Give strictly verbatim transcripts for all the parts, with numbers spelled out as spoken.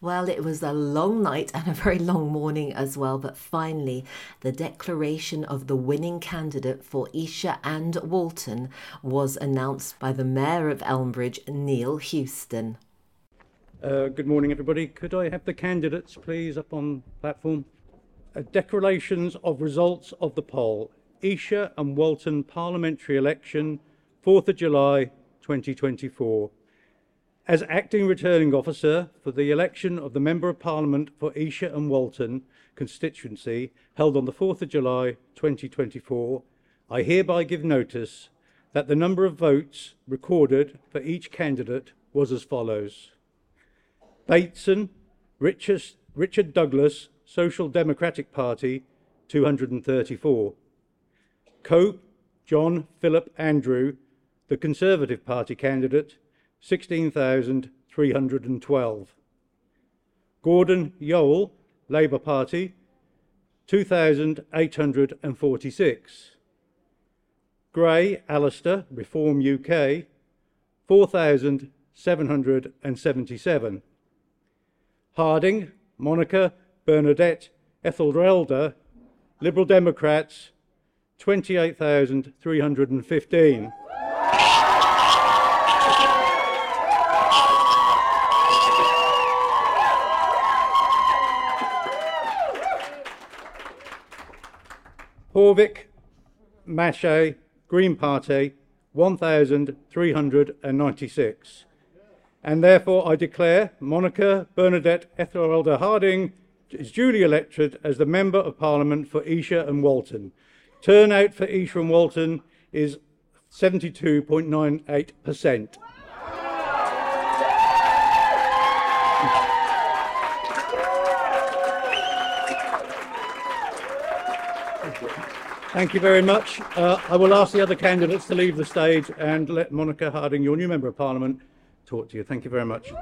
Well, it was a long night and a very long morning as well, but finally, the declaration of the winning candidate for Esher and Walton was announced by the Mayor of Elmbridge, Neil Houston. Uh, good morning, everybody. Could I have the candidates, please, up on platform? Uh, declarations of results of the poll. Esher and Walton parliamentary election, fourth of July, twenty twenty-four. As acting returning officer for the election of the Member of Parliament for Esher and Walton constituency held on the fourth of July twenty twenty-four, I hereby give notice that the number of votes recorded for each candidate was as follows. Bateson, Richard, Richard Douglas, Social Democratic Party, two hundred thirty-four. Cope, John Philip Andrew, the Conservative Party candidate, sixteen thousand three hundred twelve. Gordon Yowell, Labour Party, two thousand eight hundred forty-six. Gray Alistair, Reform U K, four thousand seven hundred seventy-seven. Harding, Monica Bernadette Ethelrelda, Liberal Democrats, twenty-eight thousand three hundred fifteen. Horvick, Mache, Green Party, one thousand three hundred ninety-six. And therefore I declare Monica Bernadette Ethelrelda Harding is duly elected as the Member of Parliament for Esher and Walton. Turnout for Esher and Walton is seventy-two point nine eight percent. Thank you very much. Uh, I will ask the other candidates to leave the stage and let Monica Harding, your new Member of Parliament, talk to you. Thank you very much.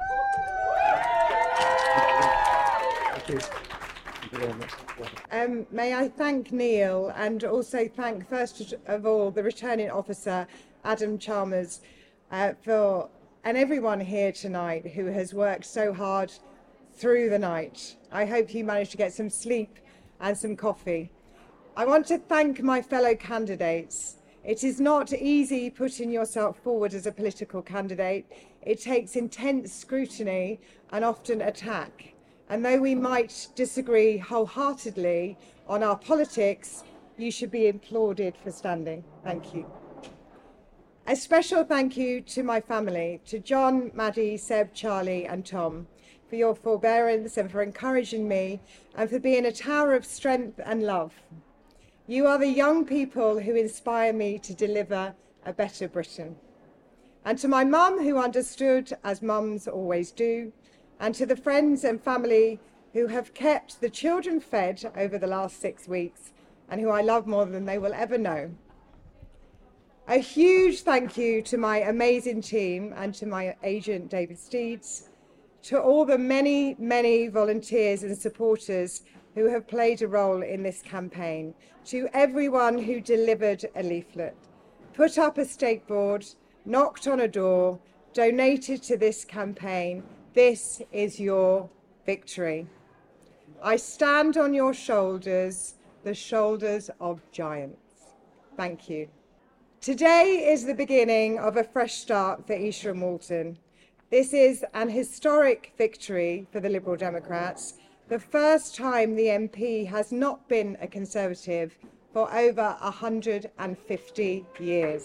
Um, may I thank Neil and also thank first of all the returning officer Adam Chalmers uh, for and everyone here tonight who has worked so hard through the night. I hope you managed to get some sleep and some coffee. I want to thank my fellow candidates. It is not easy putting yourself forward as a political candidate. It takes intense scrutiny and often attack. And though we might disagree wholeheartedly on our politics, you should be applauded for standing. Thank you. A special thank you to my family, to John, Maddie, Seb, Charlie and Tom, for your forbearance and for encouraging me and for being a tower of strength and love. You are the young people who inspire me to deliver a better Britain. And to my mum, who understood, as mums always do, and to the friends and family who have kept the children fed over the last six weeks and who I love more than they will ever know. A huge thank you to my amazing team and to my agent, David Steeds, to all the many, many volunteers and supporters who have played a role in this campaign, to everyone who delivered a leaflet, put up a stakeboard, knocked on a door, donated to this campaign. This is your victory. I stand on your shoulders, the shoulders of giants. Thank you. Today is the beginning of a fresh start for Esher and Walton. This is an historic victory for the Liberal Democrats, the first time the M P has not been a Conservative for over one hundred fifty years.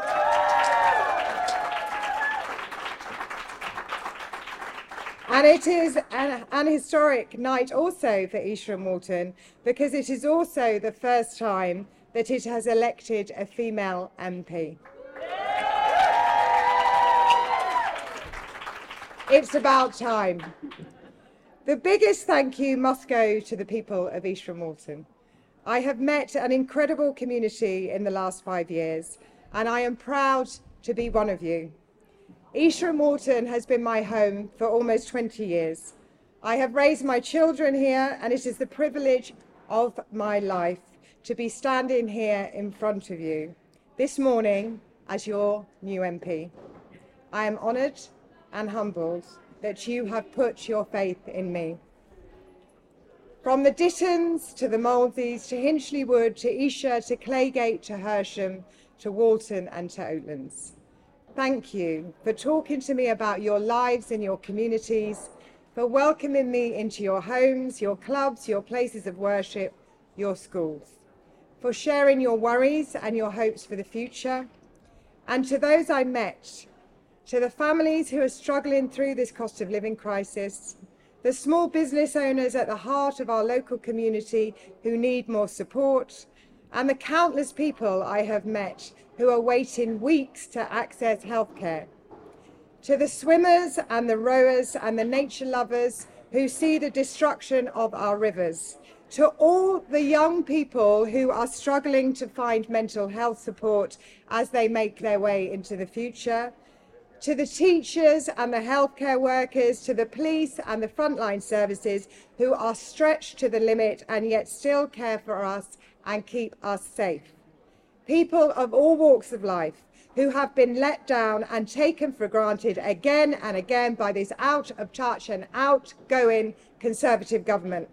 And it is an, an historic night also for Esher and Walton because it is also the first time that it has elected a female M P. It's about time. The biggest thank you must go to the people of Esher and Walton. I have met an incredible community in the last five years, and I am proud to be one of you. Esher and Walton has been my home for almost twenty years. I have raised my children here, and it is the privilege of my life to be standing here in front of you this morning as your new M P. I am honoured and humbled that you have put your faith in me. From the Dittons to the Mouldies to Hinchley Wood to Esher to Claygate to Hersham to Walton and to Oatlands. Thank you for talking to me about your lives and your communities, for welcoming me into your homes, your clubs, your places of worship, your schools, for sharing your worries and your hopes for the future. And to those I met, to the families who are struggling through this cost of living crisis, the small business owners at the heart of our local community who need more support, and the countless people I have met who are waiting weeks to access healthcare. To the swimmers and the rowers and the nature lovers who see the destruction of our rivers. To all the young people who are struggling to find mental health support as they make their way into the future. To the teachers and the healthcare workers, to the police and the frontline services who are stretched to the limit and yet still care for us and keep us safe. People of all walks of life who have been let down and taken for granted again and again by this out of touch and outgoing Conservative government.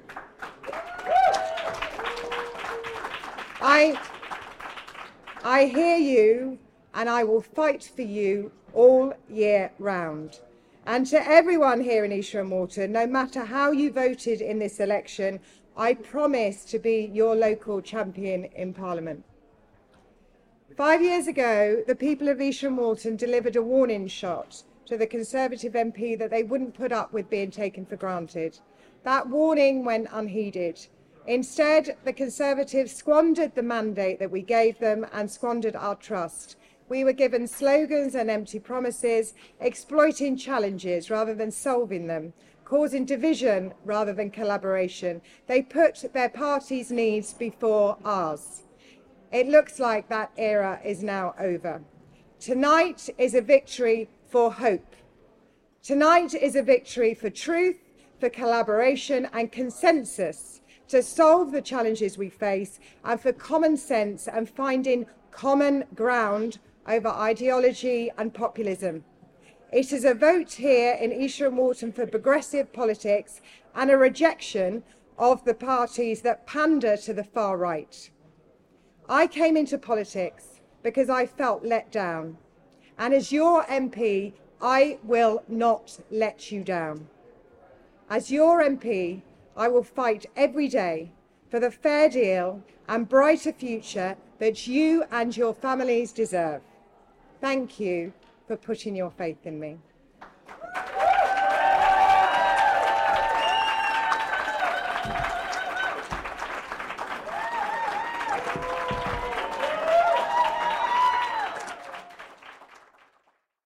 I, I hear you, and I will fight for you all year round. And to everyone here in Esher and Walton, no matter how you voted in this election, I promise to be your local champion in Parliament. Five years ago, the people of Esher and Walton delivered a warning shot to the Conservative M P that they wouldn't put up with being taken for granted. That warning went unheeded. Instead, the Conservatives squandered the mandate that we gave them and squandered our trust. We were given slogans and empty promises, exploiting challenges rather than solving them, causing division rather than collaboration. They put their party's needs before ours. It looks like that era is now over. Tonight is a victory for hope. Tonight is a victory for truth, for collaboration and consensus to solve the challenges we face, and for common sense and finding common ground over ideology and populism. It is a vote here in Esher and Walton for progressive politics and a rejection of the parties that pander to the far right. I came into politics because I felt let down, and as your M P, I will not let you down. As your M P, I will fight every day for the fair deal and brighter future that you and your families deserve. Thank you for putting your faith in me.